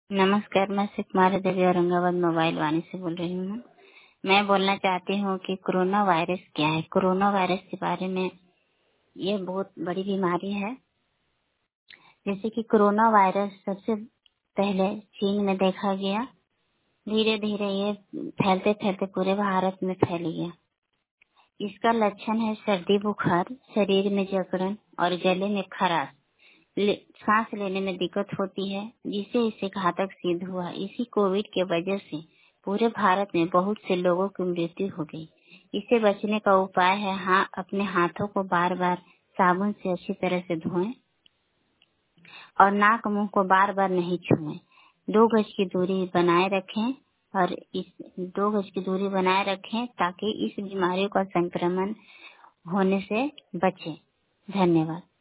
नमस्कार, मैं सुकुमारी देवी औरंगाबाद मोबाइल वाणी से बोल रही हूँ। मैं बोलना चाहती हूँ कि कोरोना वायरस क्या है। कोरोना वायरस के बारे में ये बहुत बड़ी बीमारी है। जैसे कि कोरोना वायरस सबसे पहले चीन में देखा गया, धीरे धीरे ये फैलते फैलते पूरे भारत में फैल गया। इसका लक्षण है सर्दी, बुखार, शरीर में जकड़न और गले में खराश, सांस लेने में दिक्कत होती है, जिससे इसे घातक सिद्ध हुआ। इसी कोविड के वजह से पूरे भारत में बहुत से लोगों की मृत्यु हो गई। इससे बचने का उपाय है अपने हाथों को बार बार साबुन से अच्छी तरह से धोएं और नाक मुंह को बार बार नहीं छुएं। 2 गज की दूरी बनाए रखें और इस 2 गज की दूरी बनाए रखें ताकि इस बीमारी का संक्रमण होने से बचें। धन्यवाद।